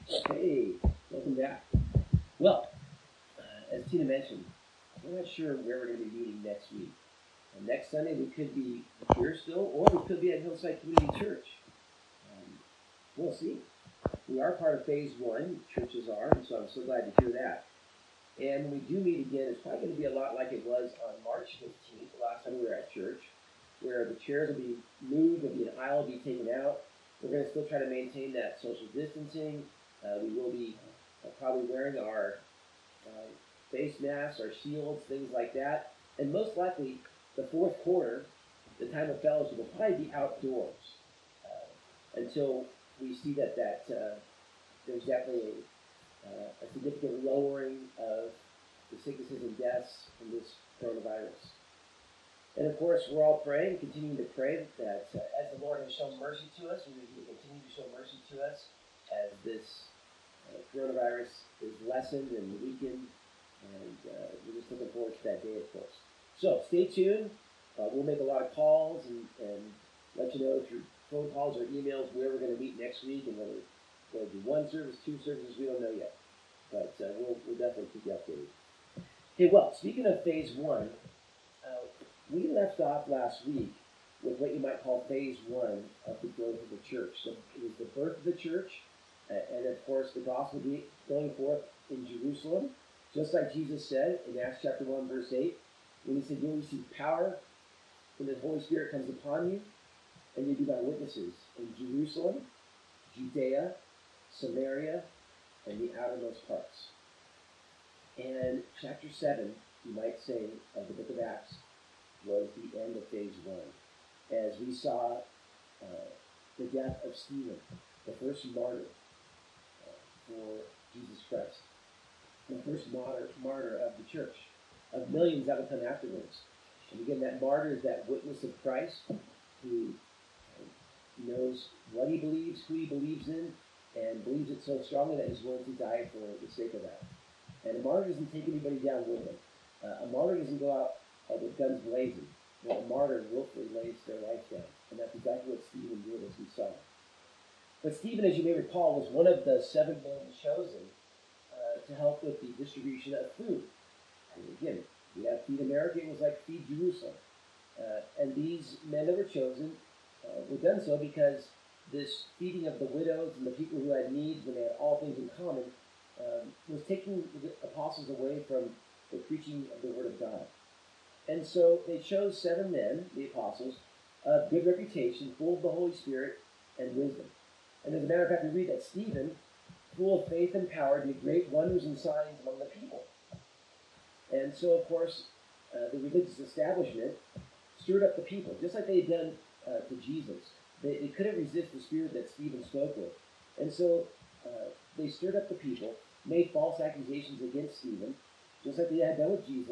Hey, welcome back. Well, as Tina mentioned, we're not sure where we're going to be meeting next week. Next Sunday we could be here still, or we could be at Hillside Community Church. We'll see. We are part of Phase 1, churches are, and so I'm so glad to hear that. And when we do meet again, it's probably going to be a lot like it was on March 15th, the last time we were at church, where the chairs will be moved, there'll be an aisle be taken out. We're going to still try to maintain that social distancing. We will be probably wearing our face masks, our shields, things like that. And most likely, the fourth quarter, the time of fellowship, will probably be outdoors until we see that there's definitely a significant lowering of the sicknesses and deaths from this coronavirus. And of course, we're all praying, continuing to pray that as the Lord has shown mercy to us, He will continue to show mercy to us as this coronavirus is lessened and weakened. And we're just looking forward to that day, of course. So stay tuned. We'll make a lot of calls and let you know through phone calls or emails where we're going to meet next week, and whether we'll do one service, two services, we don't know yet. But we'll definitely keep you updated. Okay, well, speaking of Phase 1, we left off last week with what you might call Phase 1 of the growth of the church. So it was the birth of the church, and of course the gospel going forth in Jerusalem, just like Jesus said in Acts chapter 1, verse 8, when He said, "You'll receive power when the Holy Spirit comes upon you, and you'll be my witnesses in Jerusalem, Judea, Samaria, and the outermost parts." And chapter 7, you might say, of the book of Acts, was the end of Phase 1, as we saw the death of Stephen, the first martyr for Jesus Christ, the first martyr of the church, of millions that would come afterwards. And again, that martyr is that witness of Christ who knows what he believes, who he believes in, and believes it so strongly that he's willing to die for the sake of that. And a martyr doesn't take anybody down with him. A martyr doesn't go out with guns blazing. Well, a martyr willfully lays their life down. And that's exactly what Stephen did, as we saw. But Stephen, as you may recall, was one of the 7 men chosen to help with the distribution of food. And again, we have Feed America, it was like Feed Jerusalem. And these men that were chosen were done so because this feeding of the widows and the people who had needs when they had all things in common was taking the apostles away from the preaching of the Word of God. And so they chose 7 men, the apostles, of good reputation, full of the Holy Spirit and wisdom. And as a matter of fact, we read that Stephen, full of faith and power, did great wonders and signs among the people. And so, of course, the religious establishment stirred up the people, just like they had done to Jesus. They couldn't resist the spirit that Stephen spoke with. And so they stirred up the people, made false accusations against Stephen, just like they had done with Jesus,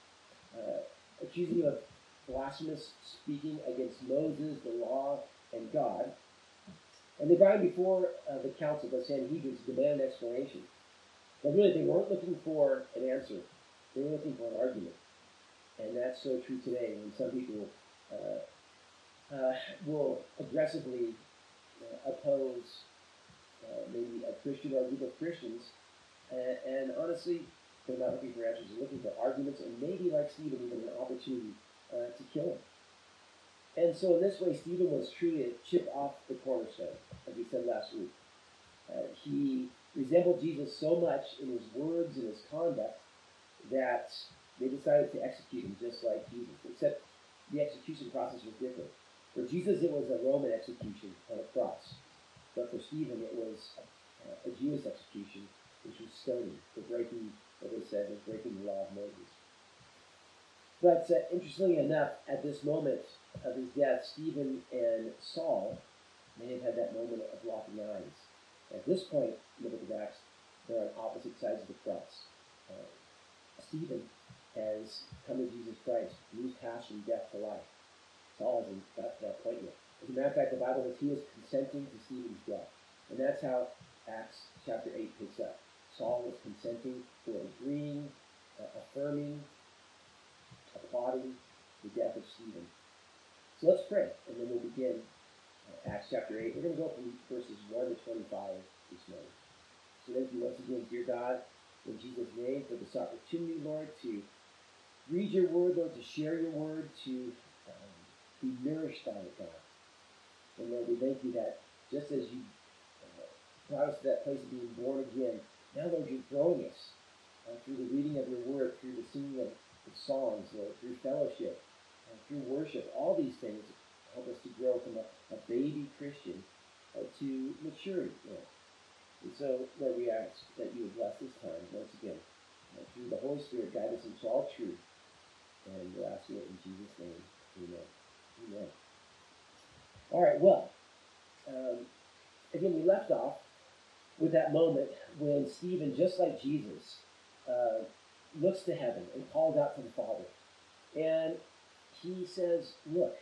accusing him of blasphemous speaking against Moses, the law, and God. And they brought him before the council, the Sanhedrin, to demand an explanation. But really, they weren't looking for an answer. They were looking for an argument. And that's so true today, when some people will aggressively oppose maybe a Christian or a group of Christians. And honestly, they're not looking for answers. They're looking for arguments, and maybe, like Stephen, even an opportunity to kill him. And so in this way, Stephen was truly a chip off the cornerstone, as we said last week. He resembled Jesus so much in his words and his conduct that they decided to execute him just like Jesus, except the execution process was different. For Jesus, it was a Roman execution on a cross. But for Stephen, it was a Jewish execution, which was stoning for breaking, what they said, was breaking the law of Moses. But interestingly enough, at this moment of his death, Stephen and Saul may have had that moment of locking eyes. At this point in the book of Acts, they're on opposite sides of the cross. Stephen has come to Jesus Christ, and he's passed from death to life. Saul hasn't got to that point yet. As a matter of fact, the Bible says he was consenting to Stephen's death. And that's how Acts chapter 8 picks up. Saul was consenting to agreeing, affirming, applauding the death of Stephen. So let's pray, and then we'll begin Acts chapter 8. We're going to go from verses 1 to 25 this morning. So thank you once again, dear God, in Jesus' name, for this opportunity, Lord, to read your word, Lord, to share your word, to be nourished by it, God. And Lord, we thank you that just as you brought us to that place of being born again, now, Lord, you're growing us through the reading of your word, through the singing of songs, Lord, through fellowship, through worship. All these things help us to grow from a baby Christian to maturity, Lord. And so, Lord, we ask that you would bless this time once again. Through the Holy Spirit, guide us into all truth. And we're asking it in Jesus' name. Amen. Amen. All right, well, again, we left off with that moment when Stephen, just like Jesus, looks to heaven and calls out to the Father. And he says, look,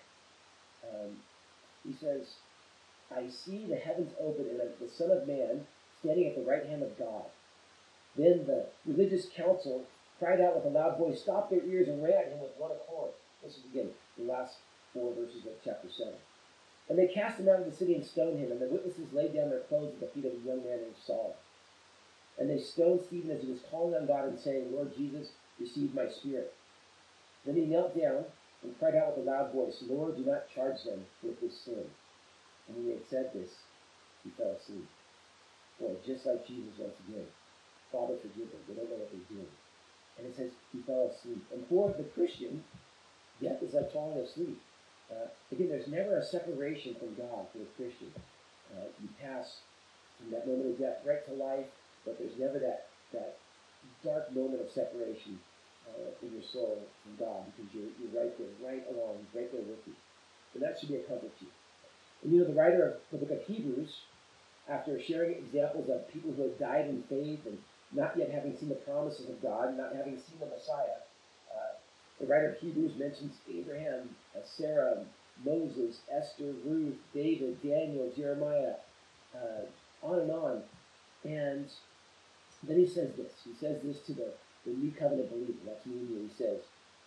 he says, I see the heavens open and the Son of Man standing at the right hand of God. Then the religious council cried out with a loud voice, stopped their ears, and ran at him with one accord. This is, again, the last 4 verses of chapter 7. And they cast him out of the city and stoned him, and the witnesses laid down their clothes at the feet of a young man named Saul. And they stoned Stephen as he was calling on God and saying, Lord Jesus, receive my spirit. Then he knelt down and cried out with a loud voice, Lord, do not charge them with this sin. And when he had said this, he fell asleep. Boy, just like Jesus once again. Father, forgive them. They don't know what they're doing. And it says he fell asleep. And for the Christian, death is like falling asleep. Again, there's never a separation from God for the Christian. You pass from that moment of death right to life, but there's never that dark moment of separation in your soul from God, because you're right there, right along, right there with you. And that should be a comfort to you. And the writer of the book of Hebrews, after sharing examples of people who had died in faith and not yet having seen the promises of God, not having seen the Messiah, the writer of Hebrews mentions Abraham, Sarah, Moses, Esther, Ruth, David, Daniel, Jeremiah, on and on. And then he says this. He says this to the new covenant believer. That's me and you. He says,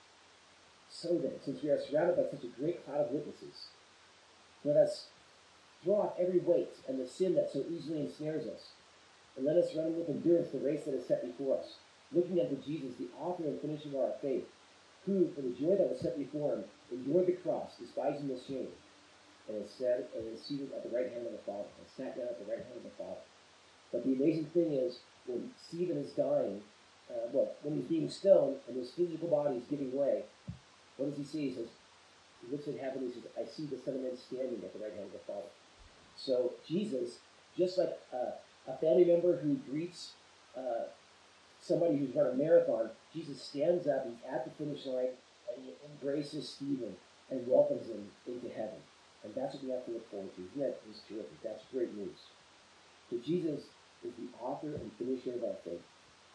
so then, since we are surrounded by such a great cloud of witnesses, let us throw off every weight and the sin that so easily ensnares us, and let us run with endurance the race that is set before us, looking unto Jesus, the author and finisher of our faith, who, for the joy that was set before him, endured the cross, despising the shame, and is seated at the right hand of the Father, and sat down at the right hand of the Father. But the amazing thing is, when Stephen is dying, when he's being stoned and his physical body is giving way, what does he see? He says, he looks at heaven and he says, I see the Son of Man standing at the right hand of the Father. So Jesus, just like a family member who greets somebody who's run a marathon, Jesus stands up, he's at the finish line, and he embraces Stephen and welcomes him into heaven. And that's what we have to look forward to. Isn't that just terrific? That's great news. So Jesus is the author and finisher of our faith.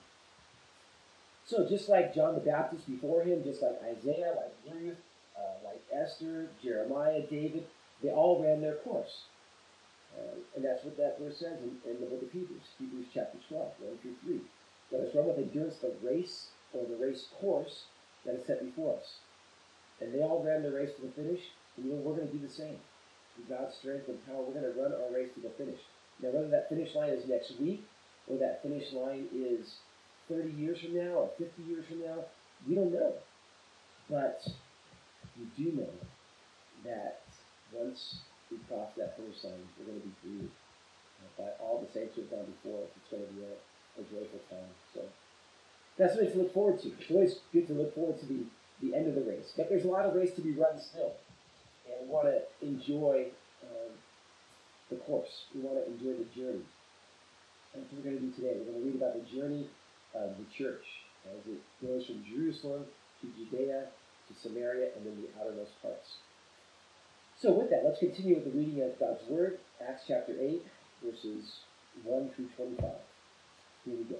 So just like John the Baptist before him, just like Isaiah, like Ruth, like Esther, Jeremiah, David, they all ran their course. And that's what that verse says in the book of Hebrews, Hebrews chapter 12, 1 through 3. Let us run with endurance the race, or the race course, that is set before us. And they all ran the race to the finish, and we're going to do the same. Through God's strength and power, we're going to run our race to the finish. Now, whether that finish line is next week, or that finish line is 30 years from now, or 50 years from now, we don't know. But we do know that once we cross that finish line, we're going to be greeted by all the saints who have gone before us. It's going to be a joyful time. So that's something to look forward to. It's always good to look forward to the end of the race. But there's a lot of race to be run still. And we want to enjoy the course. We want to enjoy the journey. And that's what we're going to do today. We're going to read about the journey of the church as it goes from Jerusalem to Judea to Samaria and then the outermost parts. So with that, let's continue with the reading of God's Word, Acts chapter 8, verses 1 through 25. Here we go.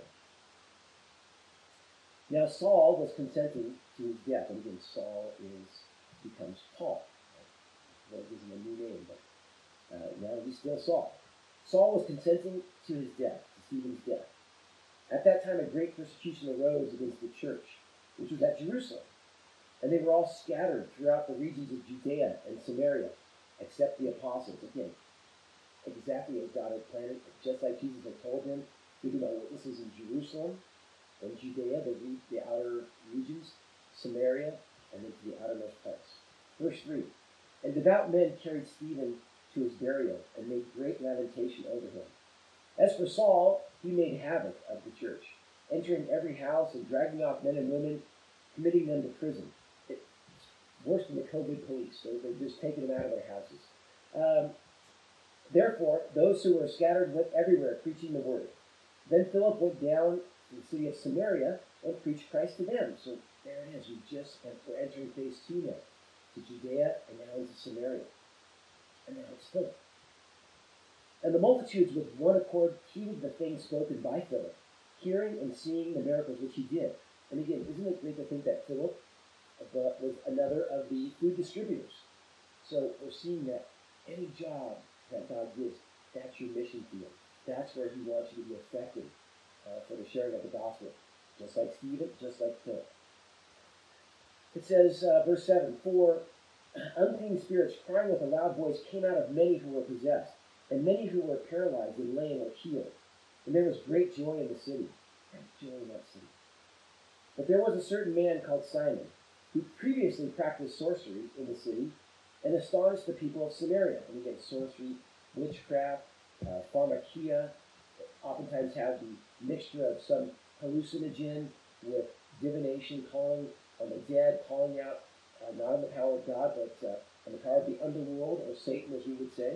Now Saul was consenting to his death. And again, Saul becomes Paul. Lord gives him a new name, but now he's still Saul. Saul was consenting to his death, to Stephen's death. At that time, a great persecution arose against the church, which was at Jerusalem. And they were all scattered throughout the regions of Judea and Samaria, except the apostles. Again, exactly as God had planned, just like Jesus had told him. to be my witnesses in Jerusalem and Judea, the outer regions, Samaria, and then to the outermost parts. Verse 3. And devout men carried Stephen to his burial and made great lamentation over him. As for Saul, he made havoc of the church, entering every house and dragging off men and women, committing them to prison. It's worse than the COVID police. They've just taken them out of their houses. Therefore, those who were scattered went everywhere preaching the word. Then Philip went down to the city of Samaria and preached Christ to them. So there it is. We're entering phase 2 now, to Judea and now into Samaria. And now it's Philip. And the multitudes with one accord heeded the things spoken by Philip, hearing and seeing the miracles which he did. And again, isn't it great to think that Philip was another of the food distributors? So we're seeing that any job that God gives, that's your mission field. That's where he wants you to be effective for the sharing of the gospel. Just like Stephen, just like Philip. It says, verse 7, For unclean spirits crying with a loud voice came out of many who were possessed, and many who were paralyzed and lame were healed. And there was great joy in the city. Great joy in that city. But there was a certain man called Simon, who previously practiced sorcery in the city, and astonished the people of Samaria. And again, sorcery, witchcraft, pharmakia, oftentimes have the mixture of some hallucinogen with divination, calling on the dead, calling out not on the power of God, but on the power of the underworld, or Satan, as we would say.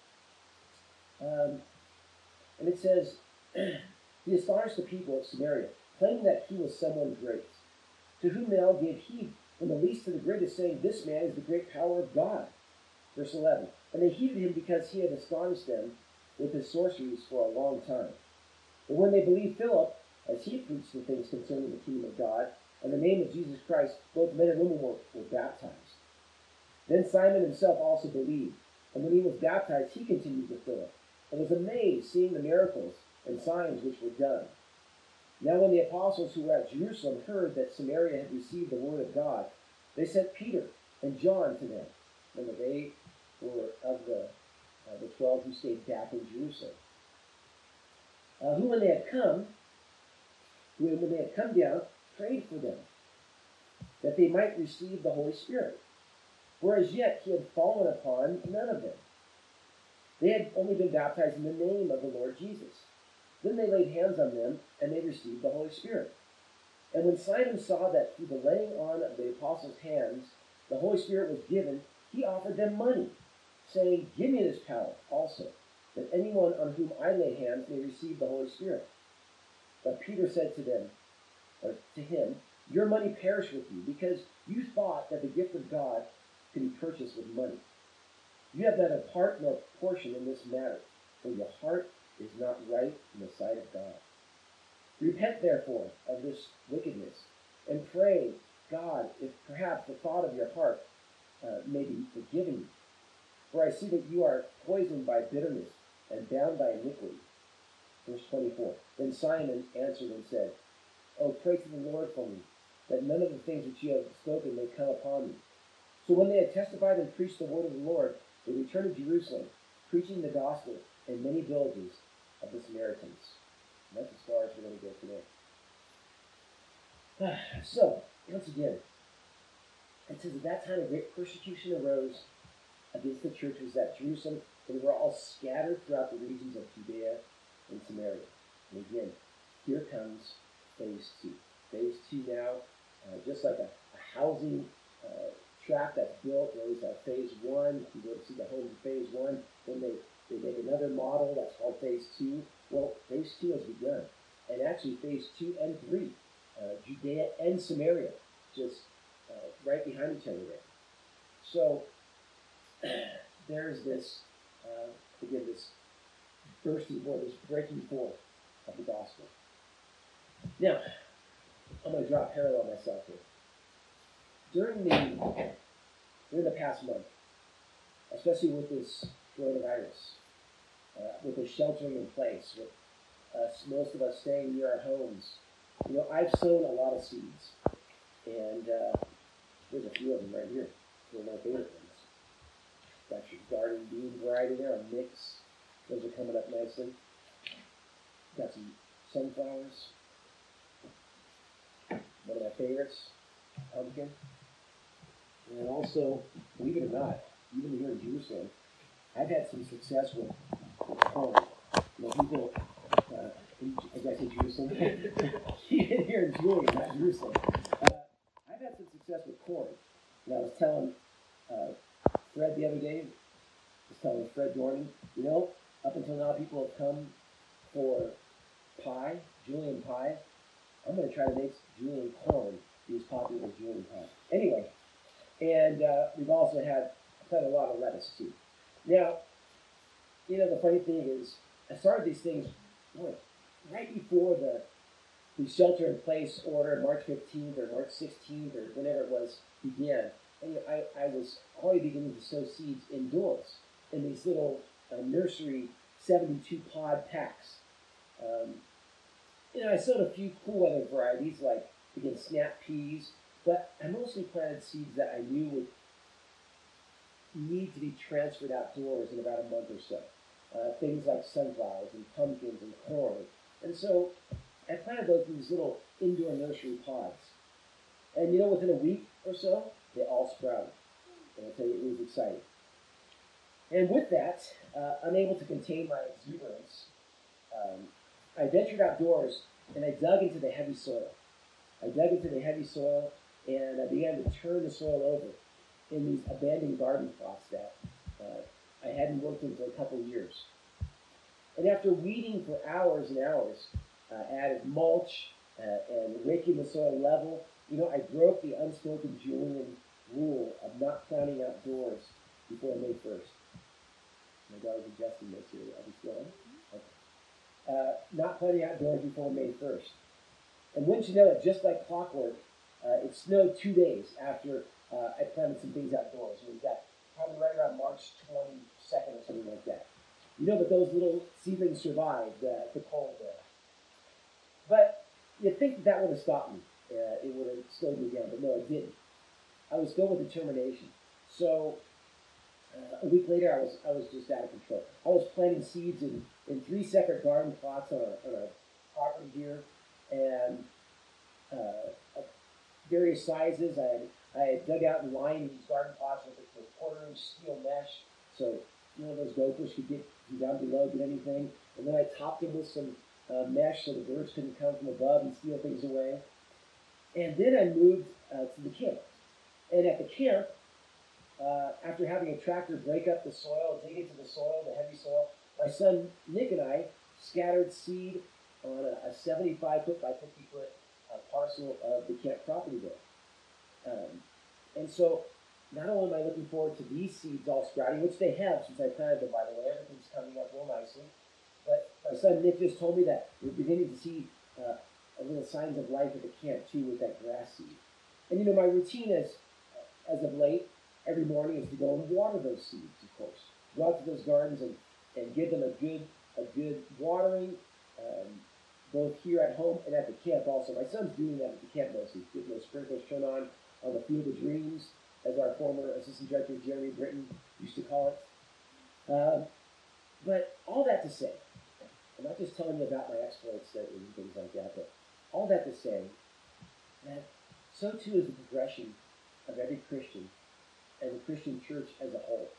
And it says, he astonished the people of Samaria, claiming that he was someone great, to whom they all gave heed, from the least to the greatest, saying, This man is the great power of God. Verse 11, And they heeded him because he had astonished them with his sorceries for a long time. But when they believed Philip, as he preached the things concerning the kingdom of God, and the name of Jesus Christ, both men and women were baptized. Then Simon himself also believed, and when he was baptized, he continued with Philip, and was amazed seeing the miracles and signs which were done. Now when the apostles who were at Jerusalem heard that Samaria had received the word of God, they sent Peter and John to them. Remember, they were of the 12 who stayed back in Jerusalem. Who, when they had come down, prayed for them, that they might receive the Holy Spirit. For as yet he had fallen upon none of them. They had only been baptized in the name of the Lord Jesus. Then they laid hands on them, and they received the Holy Spirit. And when Simon saw that through the laying on of the apostles' hands the Holy Spirit was given, he offered them money, saying, Give me this power also, that anyone on whom I lay hands may receive the Holy Spirit. But Peter said to him, Your money perish with you, because you thought that the gift of God could be purchased with money. You have neither part nor portion in this matter, for your heart is not right in the sight of God. Repent, therefore, of this wickedness, and pray God if perhaps the thought of your heart may be forgiven you. For I see that you are poisoned by bitterness and bound by iniquity. Verse 24. Then Simon answered and said, Oh, pray to the Lord for me, that none of the things which you have spoken may come upon me. So when they had testified and preached the word of the Lord, they returned to Jerusalem, preaching the gospel in many villages of the Samaritans. And that's as far as we're going to go today. So, once again, it says at that time a great persecution arose against the churches at Jerusalem, and they were all scattered throughout the regions of Judea and Samaria. And again, here comes phase 2. Phase 2 now, just like a housing tract that's built, there is phase 1. You go to see the home in phase 1, then they make another model that's called phase 2. Well, phase 2 has begun. And actually phase 2 and 3, Judea and Samaria, just right behind each other there. So there's this, again, this bursting forth, this breaking forth of the gospel. Now, I'm going to draw a parallel myself here. During the past month, especially with this coronavirus, with the sheltering in place, with most of us staying near our homes, I've sown a lot of seeds, and there's a few of them right here. They're my favorite ones. Got your garden bean variety there, a mix. Those are coming up nicely. Got some sunflowers, one of my favorites, pumpkin, and also, believe it or not, even here in Jerusalem, I've had some success with corn. You know, people, I guess in Jerusalem, even here in Julian, not Jerusalem, I've had some success with corn. And I was telling Fred the other day, I was telling Fred Dornan, you know, up until now people have come for pie, Julian pie. I'm going to try to make Julian corn be as popular as Julian pie. Anyway, and we've also had a lot of lettuce too. Now, you know, the funny thing is, I started these things right before the shelter-in-place order, March 15th or March 16th or whenever it was, began. And you know, I was already beginning to sow seeds indoors in these little nursery 72 pod packs. You know, I sowed a few cool weather varieties like, again, snap peas, but I mostly planted seeds that I knew would need to be transferred outdoors in about a month or so. Things like sunflowers and pumpkins and corn. And so I planted those in these little indoor nursery pods. And you know, within a week or so, they all sprouted. And I'll tell you, it was exciting. And with that, unable to contain my exuberance, I ventured outdoors and I dug into the heavy soil. And I began to turn the soil over in these abandoned garden plots that I hadn't worked in for a couple of years. And after weeding for hours and hours, added mulch and raking the soil level, you know, I broke the unspoken Julian rule of not planting outdoors before May 1st. My daughter's adjusting this here. Are we still on? Okay. Not planting outdoors before May 1st. And wouldn't you know it, just like clockwork, it snowed 2 days after I planted some things outdoors. It was that probably right around March 22nd or something like that. You know that those little seedlings survived the cold there. But you'd think that would have stopped me. It would have slowed me down, but no, it didn't. I was filled with determination. So a week later, I was just out of control. I was planting seeds in 3 separate garden plots on a property here, and various sizes. I had dug out and lined these garden plots with quarter-inch steel mesh, so you know those gophers could get down below, get anything. And then I topped them with some mesh so the birds couldn't come from above and steal things away. And then I moved to the camp. And at the camp, after having a tractor break up the soil, dig into the soil, the heavy soil, my son Nick and I scattered seed on a 75-foot by 50-foot parcel of the camp property there. And so not only am I looking forward to these seeds all sprouting, which they have since I planted them, by the way, everything's coming up real nicely, but my son Nick just told me that we're beginning to see a little signs of life at the camp too with that grass seed. And you know, my routine as of late, every morning is to go and water those seeds, of course. Go out to those gardens and give them a good watering, both here at home and at the camp also. My son's doing that at the camp mostly. He's getting those sprinklers turned on the Field of Dreams, as our former assistant director Jeremy Britton used to call it. But all that to say, I'm not just telling you about my exploits and things like that, but all that to say that so too is the progression of every Christian and the Christian church as a whole.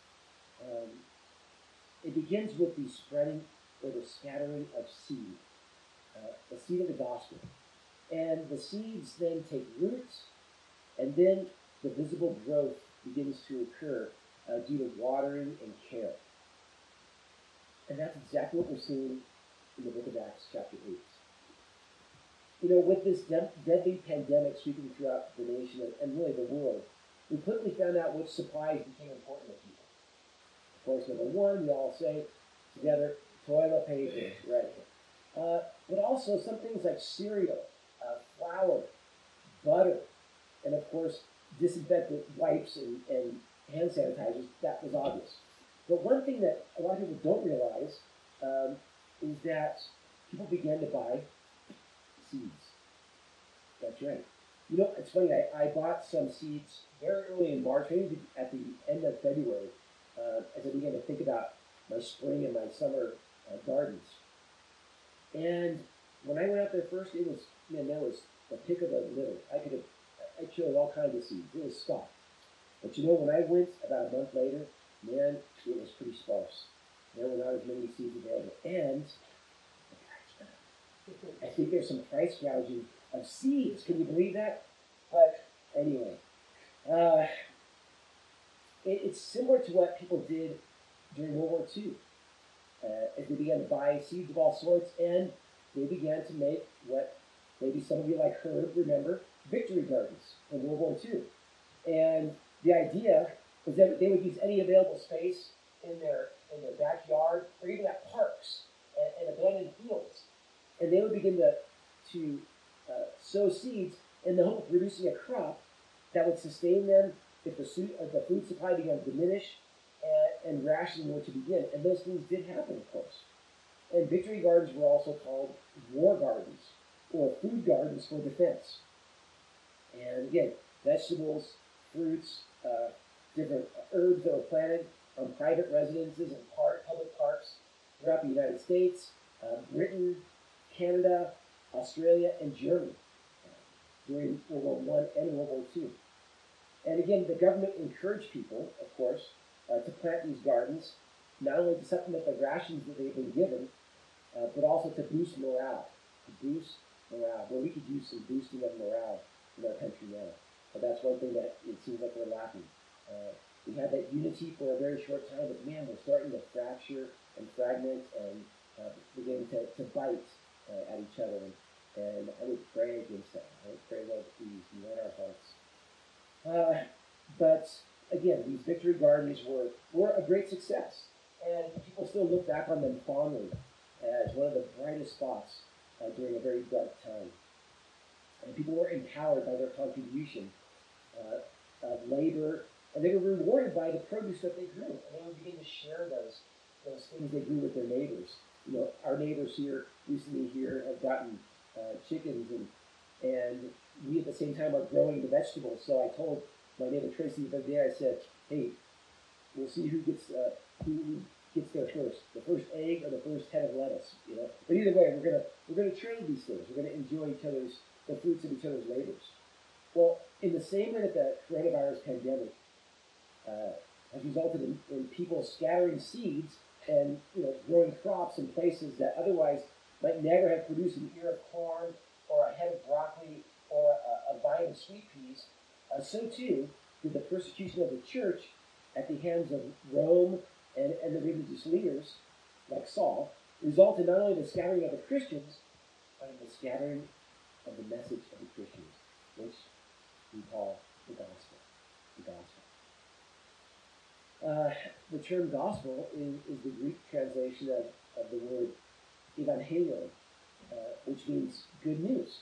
It begins with the spreading or the scattering of seed, the seed of the gospel. And the seeds then take roots, and then the visible growth begins to occur due to watering and care. And that's exactly what we're seeing in the book of Acts chapter 8. You know, with this deadly pandemic sweeping throughout the nation and really the world, we quickly found out which supplies became important to people. Of course, number one, we all say together, toilet paper, right? But also some things like cereal, flour, butter, and of course, disinfectant wipes and hand sanitizers. That was obvious. But one thing that a lot of people don't realize is that people began to buy seeds. That's right. You know, it's funny, I bought some seeds very early in March, maybe at the end of February, as I began to think about my spring and my summer gardens. And when I went out there first, it was, man, that was the pick of the litter. I chose all kinds of seeds. It was stuff. But when I went about a month later, man, it was pretty sparse. There were not as many seeds available. And I think there's some price gouging of seeds. Can you believe that? But anyway, it's similar to what people did during World War II. As they began to buy seeds of all sorts, and they began to make what maybe some of you like Herb remember, victory gardens in World War II. And the idea was that they would use any available space in their backyard or even at parks and abandoned fields. And they would begin to sow seeds in the hope of producing a crop that would sustain them if the food supply began to diminish and rationing were to begin. And those things did happen, of course. And victory gardens were also called war gardens or food gardens for defense. And again, vegetables, fruits, different herbs that were planted on private residences and public parks throughout the United States, Britain, Canada, Australia, and Germany during World War I and World War II. And again, the government encouraged people, of course, to plant these gardens, not only to supplement the rations that they've been given, but also to boost morale. Well, we could use some boosting of morale in our country now. But that's one thing that it seems like we're lacking. We had that unity for a very short time, but man, we're starting to fracture and fragment and begin to bite at each other. And I would pray against that. I would pray, Lord, please unite our hearts. But again, these victory gardens were a great success. And people still look back on them fondly as one of the brightest spots during a very dark time. And people were empowered by their contribution of labor, and they were rewarded by the produce that they grew. And they would begin to share those things they grew with their neighbors. Our neighbors recently here have gotten chickens, and we at the same time are growing the vegetables. So I told my neighbor Tracy the other day, I said, hey, we'll see who gets there first, the first egg or the first head of lettuce. But either way, we're gonna trade these things. We're gonna enjoy the fruits of each other's labors. Well, in the same way that the coronavirus pandemic has resulted in people scattering seeds and growing crops in places that otherwise might never have produced an ear of corn or a head of broccoli or a vine of sweet peas, so too did the persecution of the church at the hands of Rome and the religious leaders, like Saul, result in not only the scattering of the Christians, but in the scattering of the message of the Christians, which we call the gospel. The gospel. The term gospel is the Greek translation of the word evangelion, which means good news.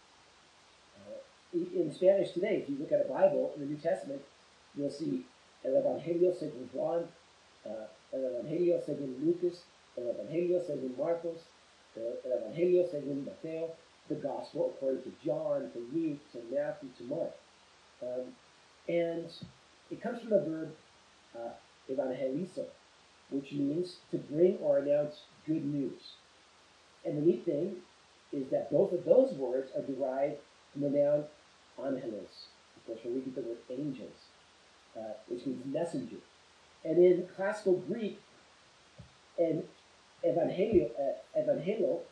In Spanish today, if you look at a Bible in the New Testament, you'll see el Evangelio según Juan, el Evangelio según Lucas, el Evangelio según Marcos, el Evangelio según Mateo, the gospel according to John, to Luke, to Matthew, to Mark. And it comes from the verb evangelizo, which means to bring or announce good news. And the neat thing is that both of those words are derived from the noun angelos, of course, where we get the word angels, which means messenger. And in classical Greek, an evangelos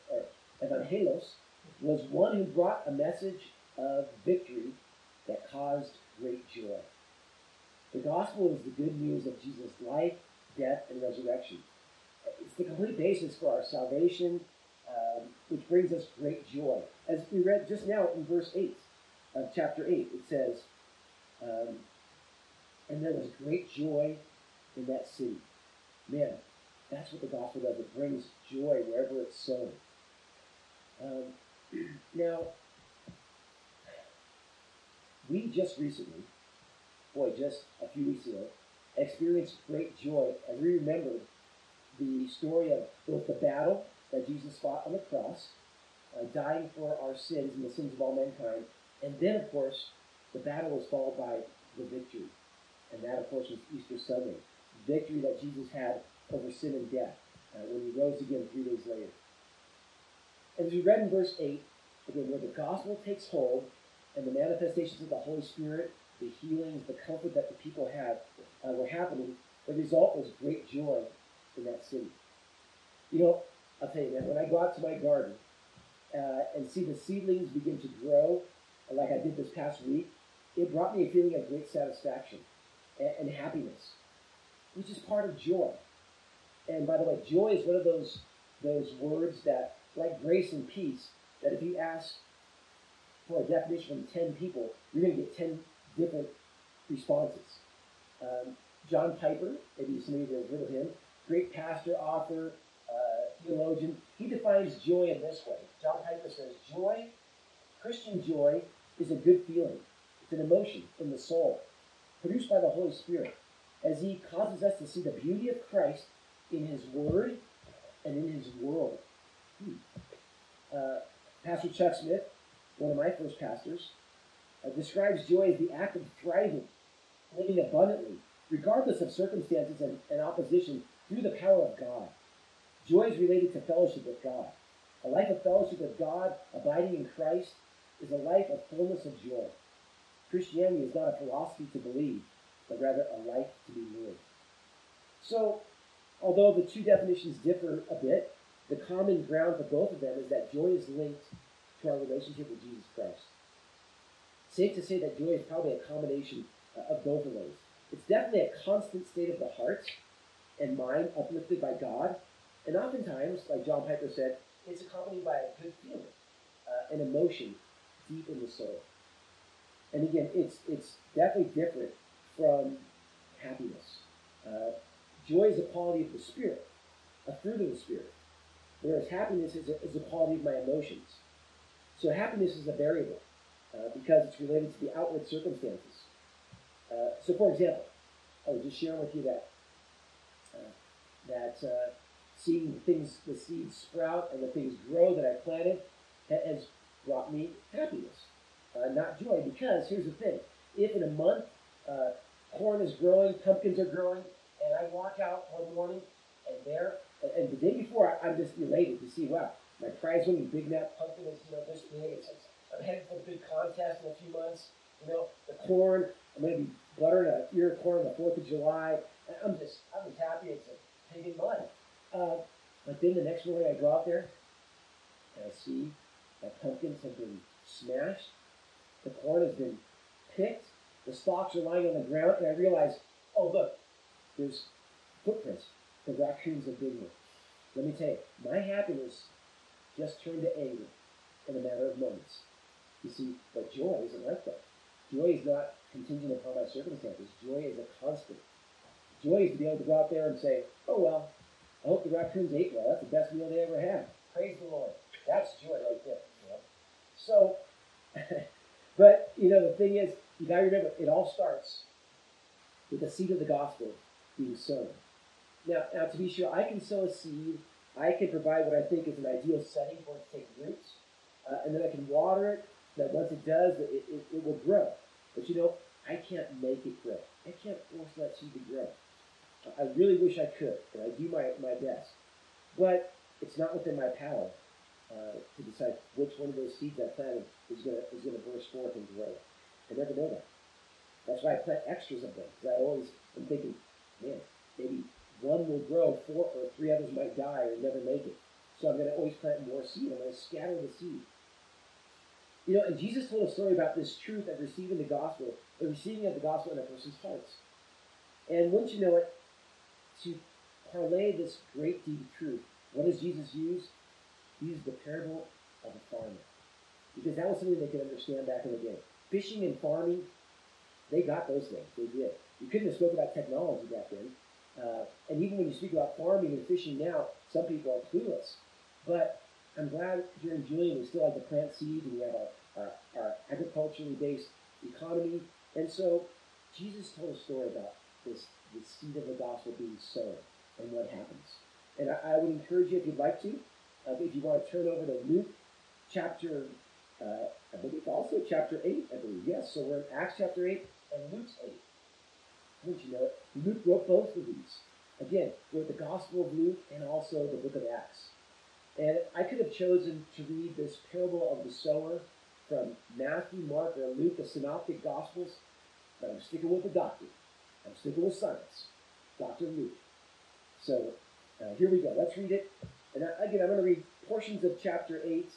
was one who brought a message of victory that caused great joy. The gospel is the good news of Jesus' life, death, and resurrection. It's the complete basis for our salvation, which brings us great joy. As we read just now in verse 8 of chapter 8, it says, and there was great joy in that city. Man, that's what the gospel does. It brings joy wherever it's sown. Now, we just recently, just a few weeks ago, experienced great joy as we remembered the story of both the battle that Jesus fought on the cross, dying for our sins and the sins of all mankind, and then, of course, the battle was followed by the victory. And that, of course, was Easter Sunday. Victory that Jesus had over sin and death when he rose again 3 days later. And as we read in verse 8, again, where the gospel takes hold and the manifestations of the Holy Spirit, the healings, the comfort that the people had were happening, the result was great joy in that city. You know, I'll tell you, man, when I go out to my garden and see the seedlings begin to grow, like I did this past week, it brought me a feeling of great satisfaction and happiness, which is part of joy. And by the way, joy is one of those words that, like grace and peace, that if you ask for a definition from 10 people, you're going to get 10 different responses. John Piper, maybe some of you have heard of him, great pastor, author, theologian. He defines joy in this way. John Piper says, joy, Christian joy, is a good feeling. It's an emotion in the soul, produced by the Holy Spirit, as he causes us to see the beauty of Christ in his word and in his world. Pastor Chuck Smith, one of my first pastors, describes joy as the act of thriving, living abundantly, regardless of circumstances and opposition, through the power of God. Joy is related to fellowship with God. A life of fellowship with God, abiding in Christ, is a life of fullness of joy. Christianity is not a philosophy to believe, but rather a life to be lived. So, although the two definitions differ a bit, the common ground for both of them is that joy is linked to our relationship with Jesus Christ. Safe to say that joy is probably a combination of both of those. It's definitely a constant state of the heart and mind uplifted by God, and oftentimes, like John Piper said, it's accompanied by a good feeling, an emotion deep in the soul. And again, it's definitely different from happiness. Joy is a quality of the Spirit, a fruit of the Spirit, whereas happiness is a quality of my emotions. So happiness is a variable because it's related to the outward circumstances. So, for example, I was just sharing with you that seeing the seeds sprout and the things grow that I planted has brought me happiness, not joy. Because here's the thing: if in a month corn is growing, pumpkins are growing, and I walk out one morning and the day before I'm just elated to see, wow, my prize winning Big Mac pumpkin is this big. I'm headed for the big contest in a few months. The corn, I'm going to be buttering an ear of corn on the 4th of July. I'm just happy as a pig in mud. But then the next morning I go out there and I see that pumpkins have been smashed, the corn has been picked, the stalks are lying on the ground, and I realize, oh look, there's footprints. The raccoons have been here. Let me tell you, my happiness just turned to anger in a matter of moments. You see, but joy isn't like that. Joy is not contingent upon my circumstances. Joy is a constant. Joy is to be able to go out there and say, oh well, I hope the raccoons ate well. That's the best meal they ever had. Praise the Lord. That's joy right there. So, but the thing is, you gotta remember, it all starts with the seed of the gospel being sown. Now, to be sure, I can sow a seed. I can provide what I think is an ideal setting for it to take roots, and then I can water it. That once it does, it will grow. But I can't make it grow. I can't force that seed to grow. I really wish I could, and I do my best. But it's not within my power to decide which one of those seeds I planted is going to burst forth and grow. I never know that. That's why I plant extras of them, because I always am thinking, man, maybe one will grow, 4 or 3 others might die or never make it. So I'm going to always plant more seed. I'm going to scatter the seed. And Jesus told a story about this truth of receiving the gospel, the receiving of the gospel in a person's hearts. And once you know it, to parlay this great deep truth, what does Jesus use? He used the parable of a farmer. Because that was something they could understand back in the day. Fishing and farming, they got those things. They did. You couldn't have spoken about technology back then. And even when you speak about farming and fishing now, some people are clueless. But I'm glad here in Julian we still have to plant seeds and we have our agriculturally based economy. And so Jesus told a story about this seed of the gospel being sown and what happens. And I would encourage you, if you'd like to, if you want to turn over to Luke chapter, I believe also chapter 8, I believe. Yes, so we're in Acts chapter 8 and Luke's 8. Don't you know it? Luke wrote both of these. Again, wrote the Gospel of Luke and also the book of Acts. And I could have chosen to read this parable of the sower from Matthew, Mark, or Luke, the synoptic gospels, but I'm sticking with the doctor. I'm sticking with science. Dr. Luke. So here we go. Let's read it. And again, I'm going to read portions of chapter 8,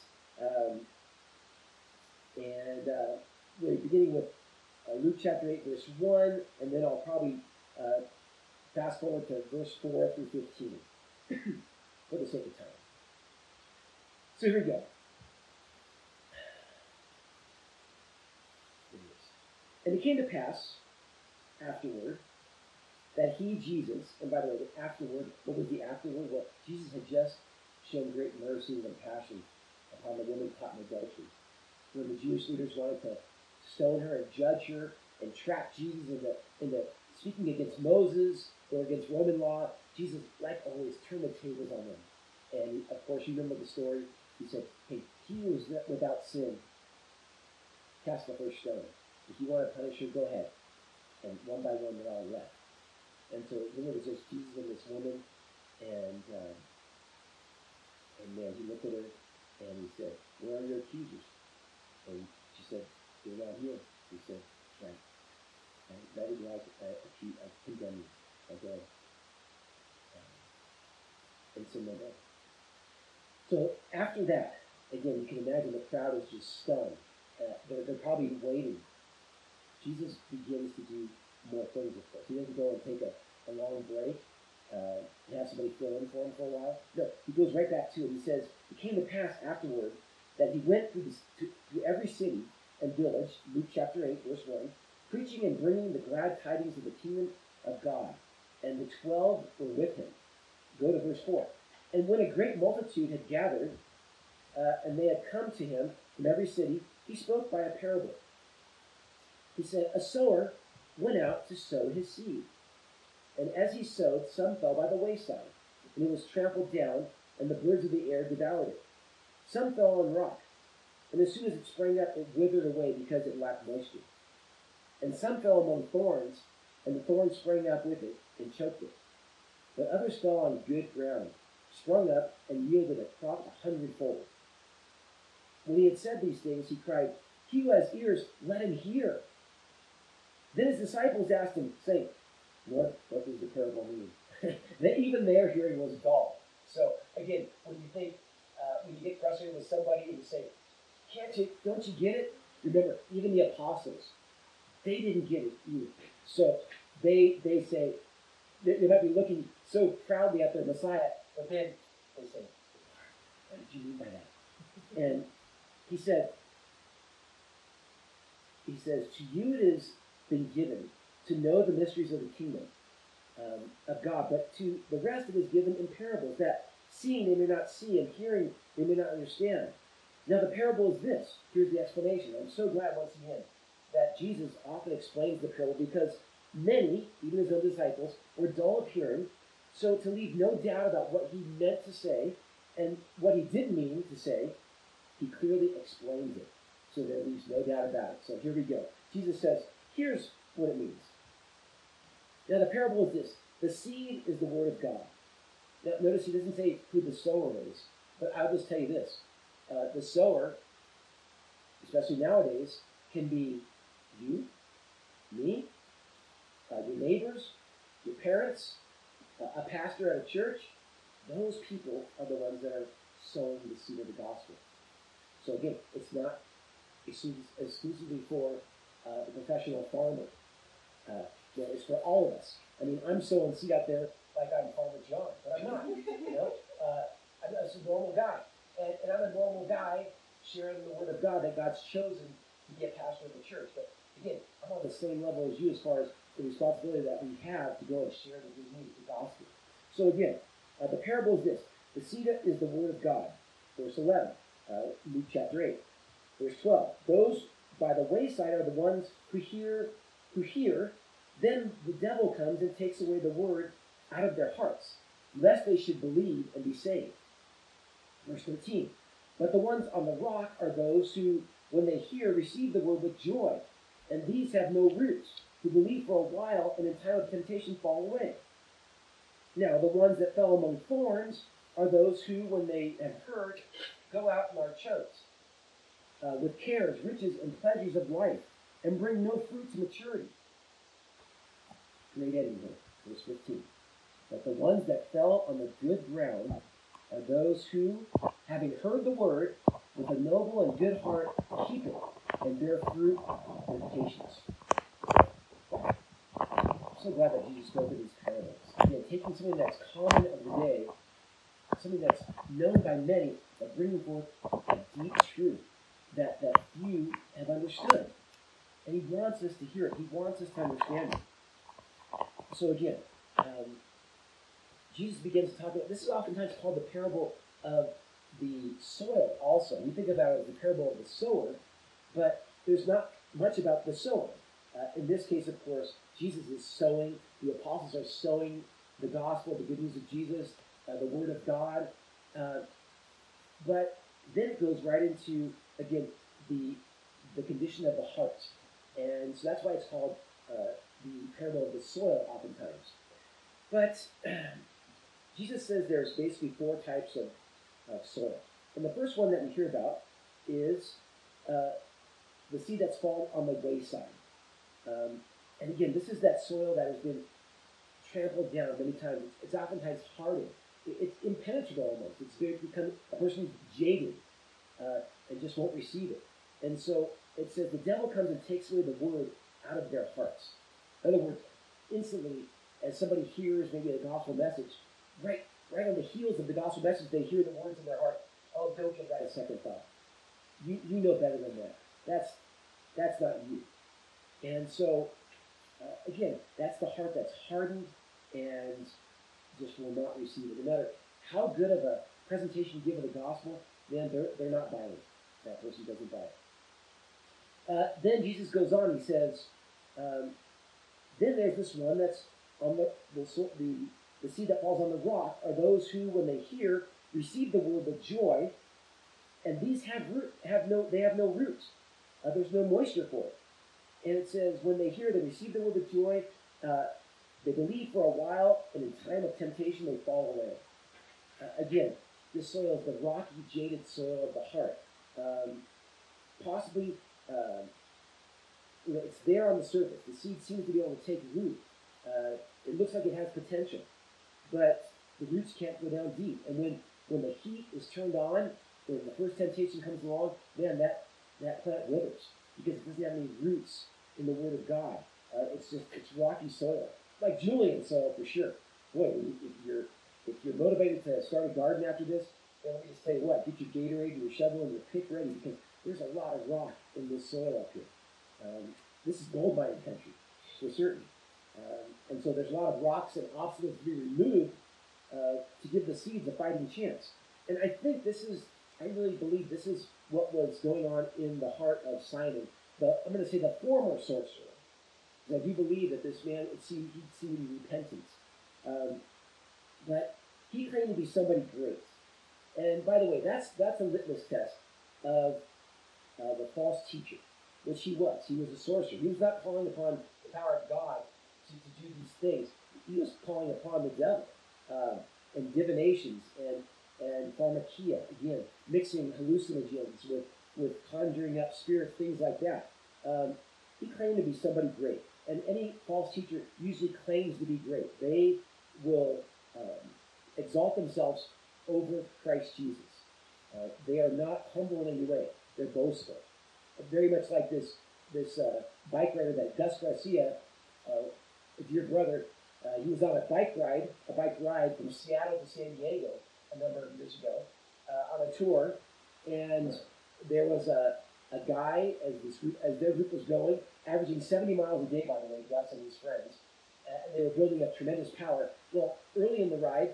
and we're beginning with Luke chapter 8, verse 1, and then I'll probably fast forward to verse 4 through 15 for the sake of time. So here we go. And it came to pass afterward that he, Jesus, and by the way, the afterward, what was the afterward? Well, Jesus had just shown great mercy and compassion upon the woman caught in adultery. When the Jewish leaders wanted to stone her and judge her and trap Jesus into speaking against Moses or against Roman law, Jesus, like always, turned the tables on them. And of course, you remember the story. He said, hey, he who is without sin, cast the first stone. If you want to punish her, go ahead. And one by one, they all left. And so then it was just Jesus and this woman, and man, he looked at her and he said, where are your accusers? And she said, they're not here. He said, right. Neither do I condemn you. I go. And so no more. So after that, again, you can imagine the crowd is just stunned. They're probably waiting. Jesus begins to do more things, of course. He doesn't go and take a long break and have somebody fill in for him for a while. No, he goes right back to it. He says, it came to pass afterward that he went through every city and village, Luke chapter 8, verse 1, preaching and bringing the glad tidings of the kingdom of God. And the 12 were with him. Go to verse 4. And when a great multitude had gathered, and they had come to him from every city, he spoke by a parable. He said, a sower went out to sow his seed. And as he sowed, some fell by the wayside, and it was trampled down, and the birds of the air devoured it. Some fell on rock, and as soon as it sprang up, it withered away because it lacked moisture. And some fell among thorns, and the thorns sprang up with it and choked it. But others fell on good ground, sprung up, and yielded a crop 100-fold. When he had said these things, he cried, he who has ears, let him hear. Then his disciples asked him, saying, what does the parable mean? Even their hearing was dull. So again, when you think, when you get frustrated with somebody and you say, don't you get it? Remember, even the apostles, they didn't get it either. So they say, they might be looking so proudly at their Messiah, but then they say, what did you mean by that? And he says, to you it has been given to know the mysteries of the kingdom of God, but to the rest it is given in parables, that seeing they may not see, and hearing they may not understand. Now the parable is this. Here's the explanation. I'm so glad once again that Jesus often explains the parable, because many, even his own disciples, were dull of hearing. So to leave no doubt about what he meant to say and what he didn't mean to say, he clearly explains it, so there leaves no doubt about it. So here we go. Jesus says, here's what it means. Now the parable is this. The seed is the word of God. Now notice he doesn't say who the sower is, but I'll just tell you this. The sower, especially nowadays, can be you, me, your neighbors, your parents, a pastor at a church. Those people are the ones that are sowing the seed of the gospel. So again, it's not exclusively for the professional farmer. It's for all of us. I mean, I'm sowing seed out there like I'm Farmer John, but I'm not. I'm just a normal guy. And I'm a normal guy sharing the word of God that God's chosen to be a pastor of the church. But again, I'm on the same level as you as far as the responsibility that we have to go and share the good news, the gospel. So again, the parable is this. The seed is the word of God. Verse 11, Luke chapter 8. Verse 12, those by the wayside are the ones who hear, then the devil comes and takes away the word out of their hearts, lest they should believe and be saved. Verse 13, but the ones on the rock are those who, when they hear, receive the word with joy, and these have no roots, who believe for a while and in time of temptation fall away. Now, the ones that fell among thorns are those who, when they have heard, go out and are choked with cares, riches, and pleasures of life, and bring no fruit to maturity. Great ending here, verse 15. But the ones that fell on the good ground are those who, having heard the word, with a noble and good heart, keep it, and bear fruit with patience. I'm so glad that Jesus spoke of these parables. Again, taking something that's common of the day, something that's known by many, but bringing forth a deep truth that few have understood. And he wants us to hear it. He wants us to understand it. So again, Jesus begins to talk about, this is oftentimes called the parable of the soil also. We think about it as the parable of the sower, but there's not much about the sower. In this case, of course, Jesus is sowing, the apostles are sowing the gospel, the good news of Jesus, the word of God. But then it goes right into, again, the condition of the heart. And so that's why it's called the parable of the soil oftentimes. But Jesus says there's basically four types of soil. And the first one that we hear about is the seed that's fallen on the wayside. And again, this is that soil that has been trampled down many times. It's oftentimes hardened. It's impenetrable almost. It's become a person's jaded and just won't receive it. And so it says the devil comes and takes away the word out of their hearts. In other words, instantly, as somebody hears maybe a gospel message, right on the heels of the gospel message, they hear the words in their heart. Oh, don't give that a second thought. You know better than that. That's not you. And so, again, that's the heart that's hardened and just will not receive it. No matter how good of a presentation you give of the gospel, then they're not buying it. That person doesn't buy it. Then Jesus goes on. He says, then there's this one that's on the seed that falls on the rock are those who, when they hear, receive the word with joy, and these have no root. There's no moisture for it. And it says, when they hear, they receive the word with joy, they believe for a while, and in time of temptation, they fall away. Again, this soil is the rocky, jaded soil of the heart. Possibly, it's there on the surface. The seed seems to be able to take root. It looks like it has potential, but the roots can't go down deep. And when the heat is turned on, when the first temptation comes along, man, that plant withers because it doesn't have any roots in the Word of God. It's rocky soil, like Julian soil for sure. Boy, if you're motivated to start a garden after this, then let me just tell you what: get your Gatorade, your shovel, and your pick ready because there's a lot of rock in this soil up here. This is gold mining country, for certain. And so there's a lot of rocks and obstacles to be removed to give the seeds a fighting chance. And I really believe this is what was going on in the heart of Simon. I'm going to say the former sorcerer. I do believe that this man, he'd seen repentance. But he claimed to be somebody great. And by the way, that's a litmus test of the false teacher, which he was. He was a sorcerer. He was not calling upon the power of God to do these things. He was calling upon the devil and divinations and pharmakia, again, mixing hallucinogens with conjuring up spirits, things like that. He claimed to be somebody great. And any false teacher usually claims to be great. They will exalt themselves over Christ Jesus. They are not humble in any way. They're boastful. Very much like this bike rider, that Gus Garcia, if your brother, he was on a bike ride from Seattle to San Diego a number of years ago on a tour, and there was a guy, as their group was going, averaging 70 miles a day, by the way, Gus and his friends, and they were building up tremendous power. Well, early in the ride,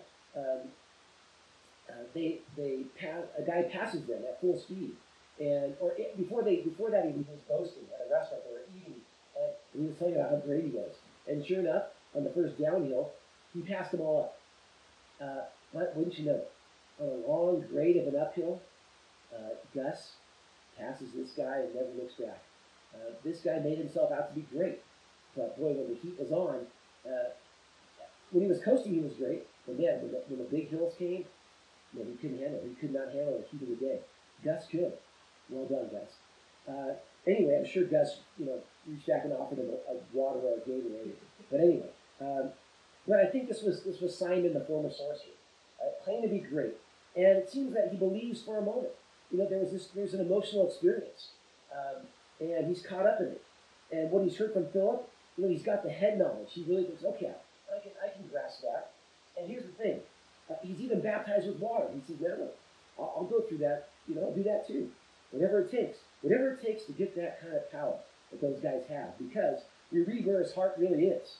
a guy passes them at full speed, before that he was boasting at a restaurant. They were eating, and he was telling about how great he was. And sure enough, on the first downhill, he passed them all up. Wouldn't you know, on a long grade of an uphill, Gus passes this guy and never looks back. This guy made himself out to be great, but boy, when the heat was on, when he was coasting, he was great. But man, when the big hills came, He couldn't handle it. He could not handle the heat of the day. Gus could. Well done, Gus. Anyway, I'm sure Gus, reached back and offered him a water or a Gatorade. But anyway, but I think this was signed in the form of sorcery. Claimed to be great, and it seems that he believes for a moment. There's an emotional experience, and he's caught up in it. And what he's heard from Philip, he's got the head knowledge. He really thinks, okay, I can grasp that. And here's the thing, he's even baptized with water. He says, no, I'll go through that. I'll do that too. Whatever it takes to get that kind of power that those guys have. Because we read where his heart really is.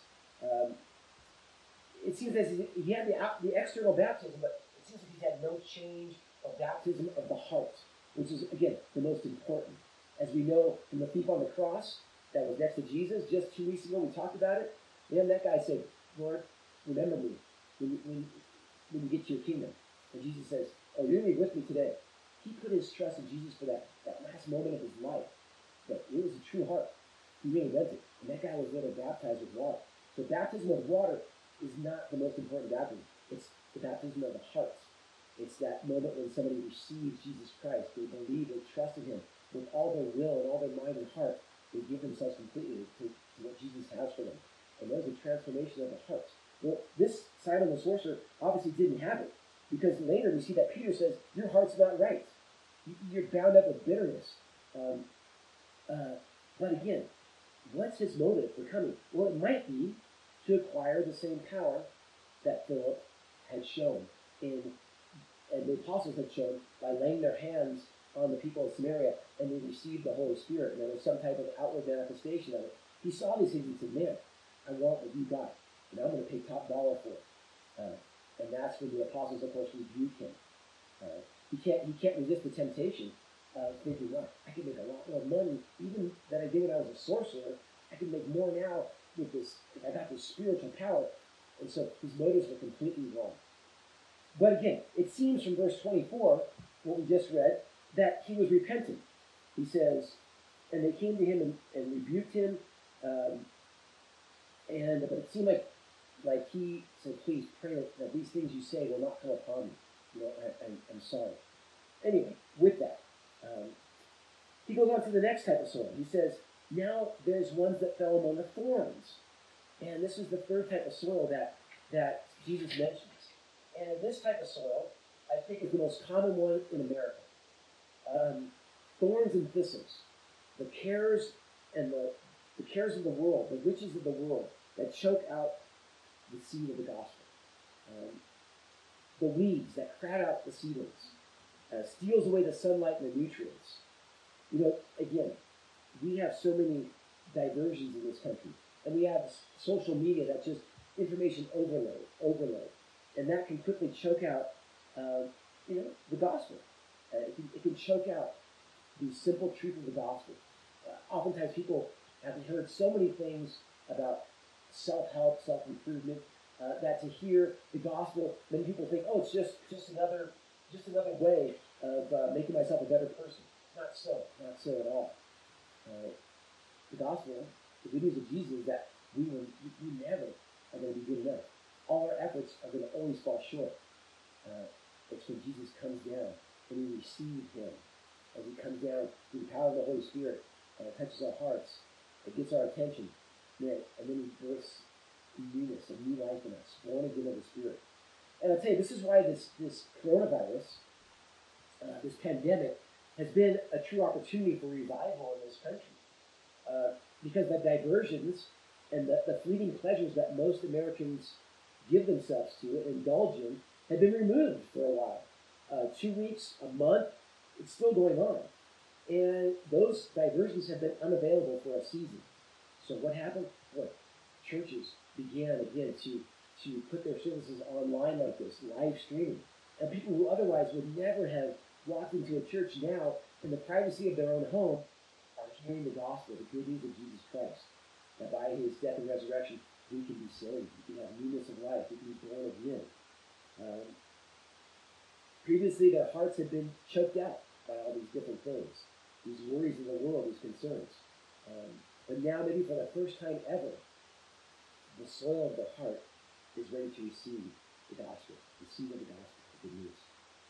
It seems as he had the external baptism, but it seems like he's had no change of baptism of the heart, which is, again, the most important. As we know from the thief on the cross that was next to Jesus, just 2 weeks ago we talked about it, and that guy said, Lord, remember me when you get to your kingdom. And Jesus says, oh, you're going to be with me today. He put his trust in Jesus for that last moment of his life. But it was a true heart. He really meant it. And that guy was later baptized with water. So baptism of water is not the most important baptism. It's the baptism of the heart. It's that moment when somebody receives Jesus Christ. They believe, they trust in him with all their will and all their mind and heart. They give themselves completely to what Jesus has for them. And there's a transformation of the heart. Well, this Simon the sorcerer obviously didn't have it. Because later we see that Peter says, your heart's not right. You're bound up with bitterness. But again, what's his motive for coming? Well, it might be to acquire the same power that Philip had shown and the apostles had shown by laying their hands on the people of Samaria, and they received the Holy Spirit, and there was some type of outward manifestation of it. He saw these things and said, man, I want what you got, and I'm going to pay top dollar for it. And that's when the apostles, of course, rebuked him. He can't resist the temptation of thinking, well, I can make a lot more money, even that I did when I was a sorcerer. I can make more now with this. I got this spiritual power. And so his motives were completely wrong. But again, it seems from verse 24, what we just read, that he was repentant. He says, and they came to him and rebuked him. But it seemed like he said, please pray that these things you say will not come upon me. I'm sorry. Anyway, with that, he goes on to the next type of soil. He says, now there's ones that fell among the thorns. And this is the third type of soil that Jesus mentions. And this type of soil, I think, is the most common one in America. Thorns and thistles. The cares and the cares of the world, the riches of the world that choke out the seed of the gospel. The weeds that crowd out the seedlings. Steals away the sunlight and the nutrients. Again, we have so many diversions in this country. And we have social media that's just information overload. And that can quickly choke out, the gospel. It can choke out the simple truth of the gospel. Oftentimes people have heard so many things about self-help, self-improvement, that to hear the gospel, many people think, oh, it's just another way of making myself a better person. Not so at all. The gospel, the good news of Jesus is that we never are going to be good enough. All our efforts are going to always fall short. It's when Jesus comes down and we receive him. As he comes down through the power of the Holy Spirit and it touches our hearts, it gets our attention, man, and then he births newness, a new life in us, born again of the Spirit. And I'll tell you, this is why this coronavirus, this pandemic, has been a true opportunity for revival in this country. Because the diversions and the fleeting pleasures that most Americans give themselves to and indulge in have been removed for a while. 2 weeks, a month, it's still going on. And those diversions have been unavailable for a season. So what happened? Well, churches began again to put their services online like this, live streaming. And people who otherwise would never have walked into a church now in the privacy of their own home are hearing the gospel, the good news of Jesus Christ. That by his death and resurrection, we can be saved. We can have newness of life. We can be born again. Previously, their hearts had been choked out by all these different things, these worries of the world, these concerns. But now, maybe for the first time ever, the soil of the heart is ready to receive the gospel, the seed of the gospel, the good news.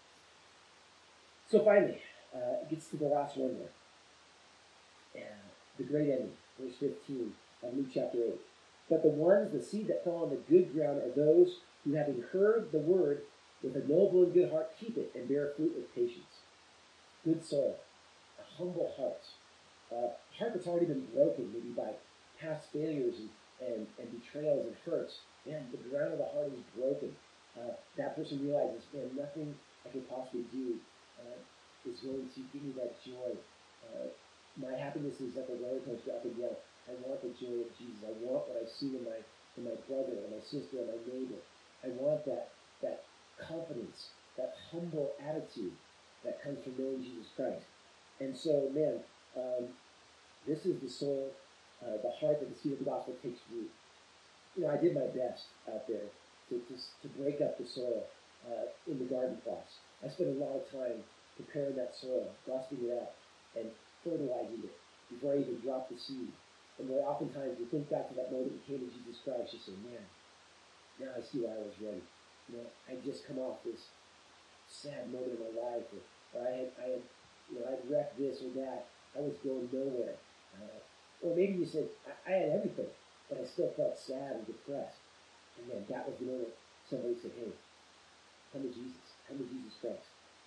So finally, it gets to the last one there. And the great enemy, verse 15 of Luke chapter 8. But the ones, the seed that fell on the good ground, are those who, having heard the word with a noble and good heart, keep it and bear fruit with patience. Good soil, a humble heart, a heart that's already been broken, maybe by past failures and betrayals and hurts. Man, the ground of the heart is broken. That person realizes, man, nothing I can possibly do is going to give me that joy. My happiness is like a roller coaster up and down. I want the joy of Jesus. I want what I see in my brother and my sister and my neighbor. I want that confidence, that humble attitude that comes from knowing Jesus Christ. And so, man, this is the soil, the heart that the seed of the gospel takes root. You know, I did my best out there to break up the soil in the garden plots. I spent a lot of time preparing that soil, busting it out, and fertilizing it before I even dropped the seed. And where oftentimes you think back to that moment you came to Jesus Christ, you say, man, now I see why I was ready. You know, I just come off this sad moment in my life, or I'd wrecked this or that. I was going nowhere. Or maybe you said, I had everything, but I still felt sad and depressed. And then that was the moment somebody said, hey, come to Jesus. Come to Jesus Christ.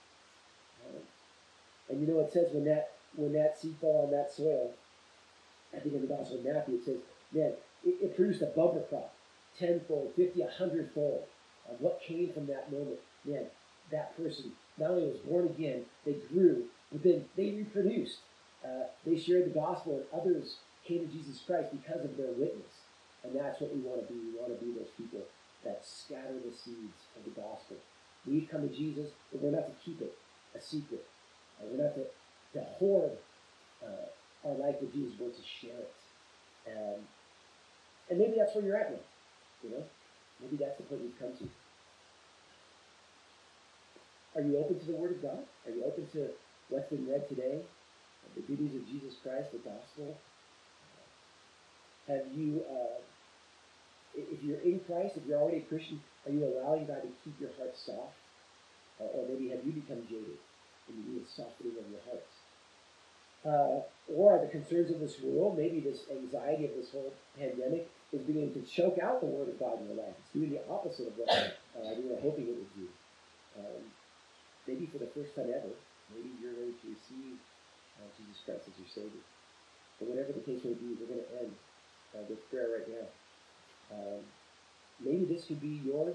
And you know, it says when that seed fell on that soil, I think in the Gospel of Matthew, it says, man, it produced a bumper crop, 10-fold, 50, 100-fold of what came from that moment. Man, that person not only was born again, they grew, but then they reproduced. They shared the gospel, and others came to Jesus Christ because of their witness. And that's what we want to be. We want to be those people that scatter the seeds of the gospel. We've come to Jesus, but we're not to keep it a secret. We're not to hoard our life with Jesus, we're to share it. And maybe that's where you're at now. You know, maybe that's the point you've come to. Are you open to the Word of God? Are you open to what's been read today? The good news of Jesus Christ, the gospel? Have you, if you're in Christ, if you're already a Christian, are you allowing God to keep your heart soft? Or maybe have you become jaded and you need a softening of your hearts? Or the concerns of this world, maybe this anxiety of this whole pandemic is beginning to choke out the Word of God in your life. It's doing the opposite of what we were hoping it would do. Maybe for the first time ever, maybe you're ready to receive Jesus Christ as your Savior. But whatever the case may be, we're going to end with prayer right now. Maybe this could be your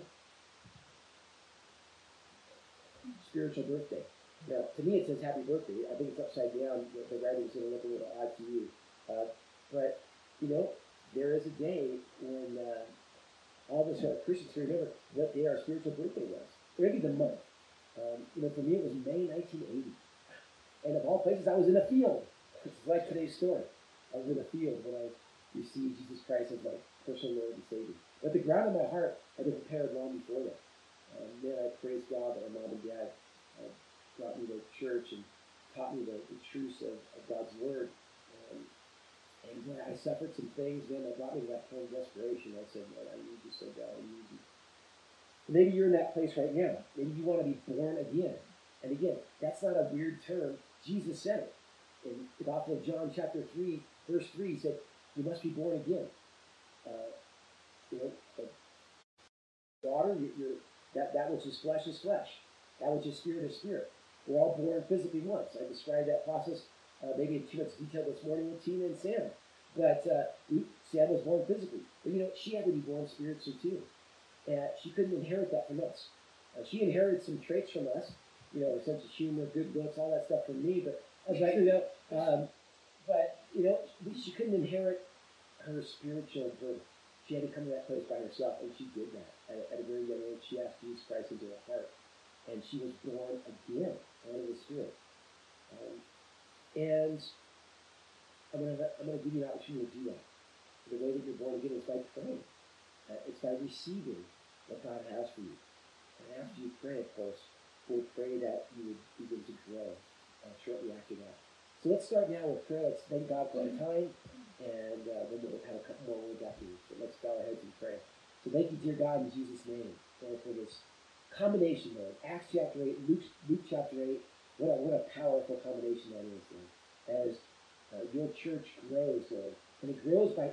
spiritual birthday. Now, to me, it says happy birthday. I think it's upside down. The writing's going to look a little odd to you. But, you know, there is a day when all of us who are Christians can remember what day our spiritual birthday was. Or maybe the month. You know, for me, it was May 1980. And of all places, I was in a field. It's like today's story. I was in a field when I received Jesus Christ as my personal Lord and Savior. But the ground of my heart had been prepared long before that. Then I praise God that my mom and dad brought me to church and taught me the truths of God's Word. And when I suffered some things, then that brought me to that point of desperation. I said, Lord, I need you so bad. I need you. Maybe you're in that place right now. Maybe you want to be born again. And again, that's not a weird term. Jesus said it. In the Gospel of John chapter 3, verse 3, he said, you must be born again. You know, daughter, that which is flesh is flesh. That which is spirit is spirit. We're all born physically once. I described that process maybe in too much detail this morning with Tina and Sam. But Sam was born physically. But you know, she had to be born spiritually too. She couldn't inherit that from us. She inherited some traits from us, you know, a sense of humor, good looks, all that stuff from me. But she couldn't inherit her spiritual birth. She had to come to that place by herself, and she did that at a very young age. She asked Jesus Christ into her heart, and she was born again, born of the Spirit. And I'm gonna give you an opportunity to do that. The way that you're born again is by praying. It's by receiving what God has for you. And after you pray, of course, we'll pray that you would begin to grow shortly after that. So let's start now with prayer. Let's thank God for our time, and then we'll have a couple more words afterwards. So let's bow our heads and pray. So thank you, dear God, in Jesus' name, Lord, for this combination, Lord. Acts chapter 8, Luke chapter 8. What a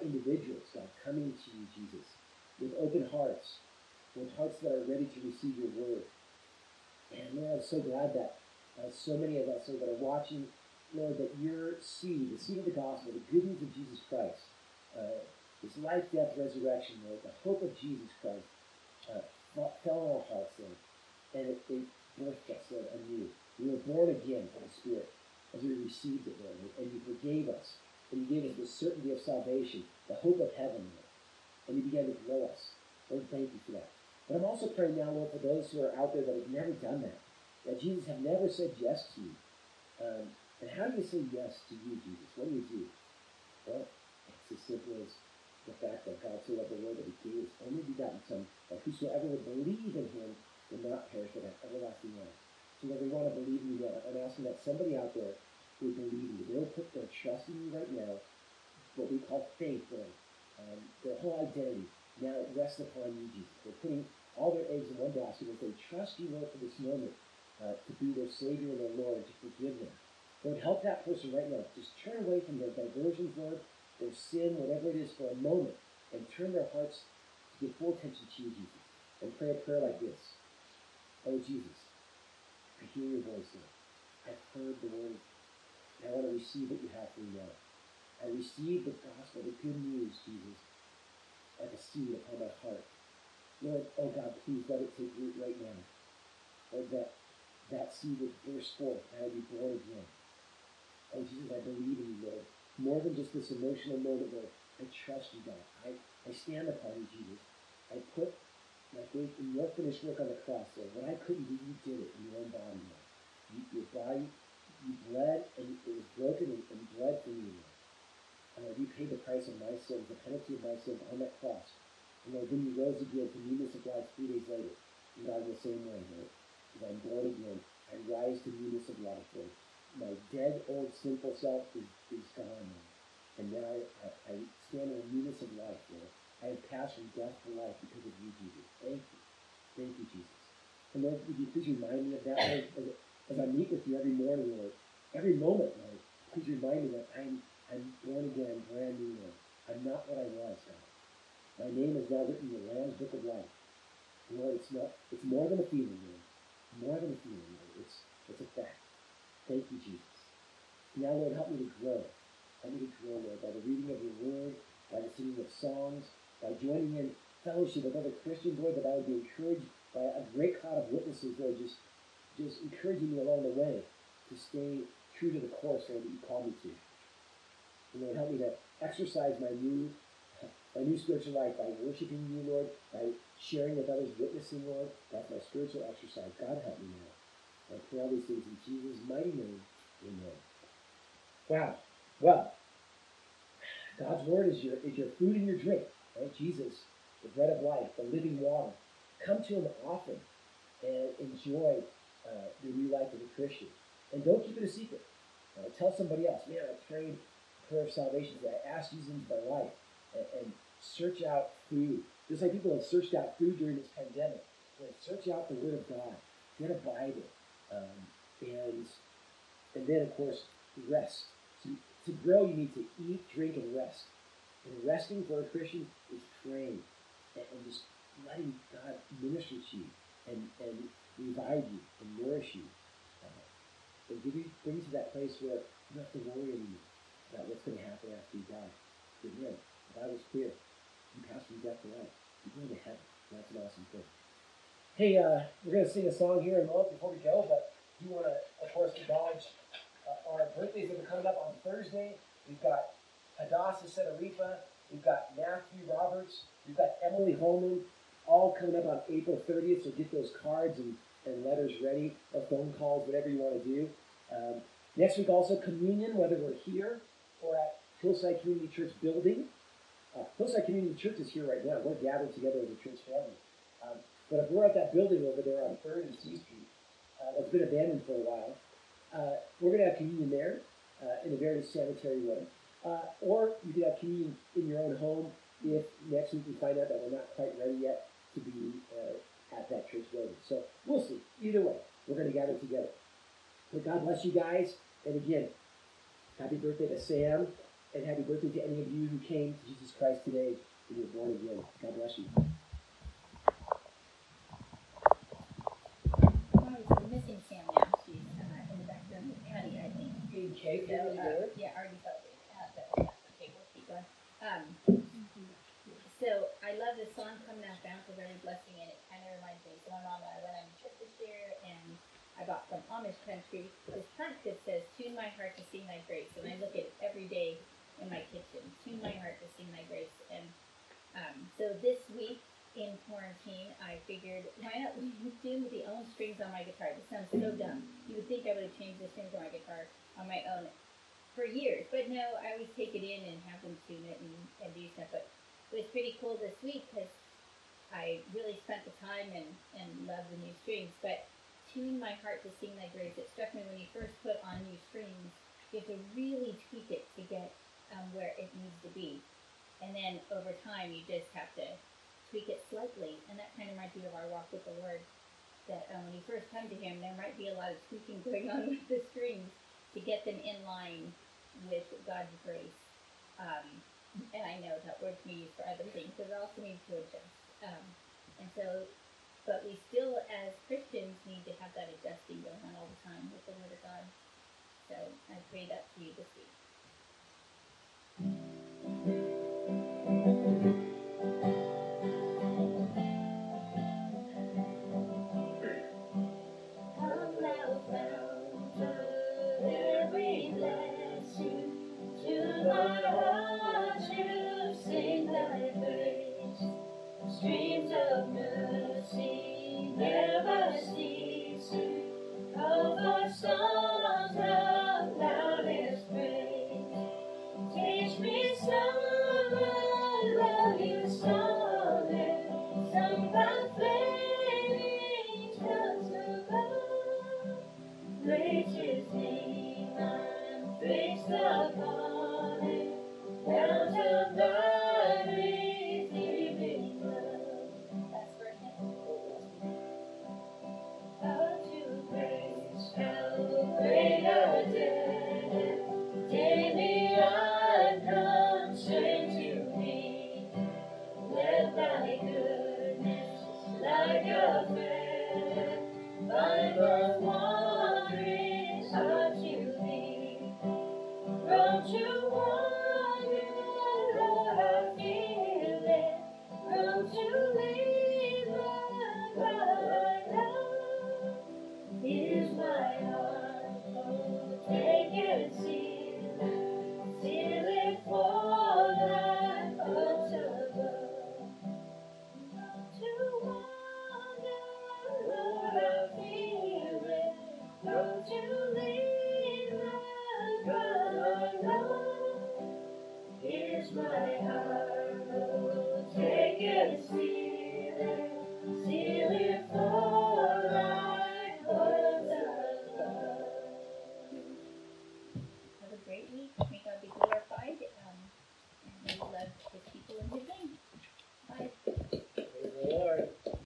individuals, God, coming to you, Jesus, with open hearts, with hearts that are ready to receive your word. And Lord, I'm so glad that so many of us, Lord, that are watching, Lord, that your seed, the seed of the gospel, the good news of Jesus Christ, this life, death, resurrection, Lord, the hope of Jesus Christ, fell on our hearts, Lord, and it birthed us, Lord, anew. We were born again by the Spirit as we received it, Lord, and you forgave us, and you gave us the certainty of salvation, the hope of heaven, Lord, and you began to grow us. Lord, thank you for that. But I'm also praying now, Lord, for those who are out there that have never done that Jesus have never said yes to you. And how do you say yes to you, Jesus? What do you do? Well, it's as simple as the fact that God so loved the world that he gave his only begotten Son, that whosoever would believe in him will not perish but have everlasting life. So Lord, we want to believe in you now. I'm asking that somebody out there who would believe in you, they'll put their trust in you right now, what we call faith, Lord. Their whole identity now rests upon you, Jesus. They're putting all their eggs in one basket and they trust you, Lord, for this moment to be their Savior and their Lord, to forgive them. Lord, help that person right now. Just turn away from their diversions, Lord, their sin, whatever it is, for a moment, and turn their hearts to give full attention to you, Jesus. And pray a prayer like this. Oh, Jesus, I hear your voice, Lord. I've heard the word. I want to receive what you have for me now. I receive the gospel, the good news, Jesus, like a seed upon my heart. Lord, oh God, please let it take root right now. Lord, that seed would burst forth and I would be born again. Oh Jesus, I believe in you, Lord. More than just this emotional moment, Lord. I trust you, God. I stand upon you, Jesus. I put my faith in your finished work on the cross, Lord. What I couldn't do, you did it in your own body, Lord. Your body, you bled, and it was broken and bled for me, Lord. And Lord, you paid the price of my sins, the penalty of my sins on that cross. And Lord, then you rose again to newness of life 3 days later. And God, in the same way, Lord, as I'm born again, I rise to newness of life, Lord. My dead, old, sinful self is gone, Lord. And now I stand in the newness of life, Lord. I have passed from death to life because of you, Jesus. Thank you. Thank you, Jesus. And Lord, would you please remind me of that, Lord, as I meet with you every morning, Lord, every moment, Lord. Please remind me that I'm born again, brand new, Lord. I'm not what I was, God. My name is now written in the Lamb's Book of Life. Lord, it's more than a feeling, Lord. More than a feeling, Lord. It's a fact. Thank you, Jesus. Now, Lord, help me to grow. Help me to grow, Lord, by the reading of your word, by the singing of songs, by joining in fellowship with other Christians, Lord, that I would be encouraged by a great cloud of witnesses, Lord, just encouraging me along the way to stay true to the course, Lord, that you call me to. And Lord, help me to exercise my new spiritual life by worshiping you, Lord, by sharing with others, witnessing, Lord. That's my spiritual exercise. God, help me now. I pray all these things in Jesus' mighty name. Amen. Wow. Well, God's word is your food and your drink, right? Jesus, the bread of life, the living water. Come to him often and enjoy the new life of a Christian. And don't keep it a secret. Tell somebody else, man, I prayed a prayer of salvation today. I asked Jesus into my life. And search out food. Just like people have searched out food during this pandemic. Search out the Word of God. Get a Bible. And then, of course, rest. To grow, you need to eat, drink, and rest. And resting for a Christian is praying and just letting God minister to you and revive you and nourish you. And bring you to that place where you don't have to worry anymore about what's going to happen after you die. Amen. The Bible's clear. You pass from death to life. You're going to heaven. That's an awesome thing. Hey, we're going to sing a song here in a moment before we go, but we want to, of course, acknowledge our birthdays that are coming up on Thursday. We've got Hadassah Sedarifa. We've got Matthew Roberts. We've got Emily Holman, all coming up on April 30th, so get those cards and letters ready, or phone calls, whatever you want to do. Next week also communion, whether we're here or at Hillside Community Church building. Hillside Community Church is here right now. We're gathered together as a church family. But if we're at that building over there on 3rd and C Street, that's been abandoned for a while, we're going to have communion there in a very sanitary way. Or you can have communion in your own home if next week we find out that we're not quite ready yet to be at that church building. So we'll see. Either way, we're going to gather together. But God bless you guys. And again, happy birthday to Sam. And happy birthday to any of you who came to Jesus Christ today and you're born again. God bless you. I'm missing Sam now. She's in the back room with Patty, I think. Okay, So, yeah, already celebrated. Okay, we'll keep going. So I love this song, "Come Now, Fount of Every Blessing," and it kind of reminds me. So my mom and I went on a trip this year, and I bought from Amish country this plaque that says, "Tune my heart to sing thy grace," and I look at it every day in my kitchen. Tune my heart to sing thy grace. And so this week in quarantine, I figured, why not tune the own strings on my guitar? This sounds so dumb. You would think I would have changed the strings on my guitar on my own for years, but no, I always take it in and have them tune it and do stuff. But it was pretty cool this week because I really spent the time and loved the new strings. But "Tune my heart to sing thy grace," it struck me when you first put on new strings, you have to really tweak it to get where it needs to be. And then over time, you just have to tweak it slightly. And that kind of reminds me of our walk with the Lord. That when you first come to Him, there might be a lot of tweaking going on with the strings to get them in line with God's grace. And I know that word can be used for other things, but it also needs to adjust. And so, but we still, as Christians, need to have that adjusting going on all the time with the Word of God. So I pray that to you this week. Come thou fount of every blessing, to my heart to sing thy praise. Streams of mercy never ceasing, call for songs of loudest praise. Teach me some melodious sonnet, sung by flaming tongues above. Great is Thee, I'm fixed upon it, fount of Thy redeeming love. That's for him. How to grace, how great a day. Daily I come straight to Thee. Let Thy goodness, like a thread, bind the wandering heart to Thee. Prone to wander, Lord, I feel it. Prone to leave the God I love. Here's my heart, oh, take and seal it for Thy thoughts above. Prone to wander, Lord, I feel it. Prone to leave the God I love. Here's my heart, oh, take and seal it for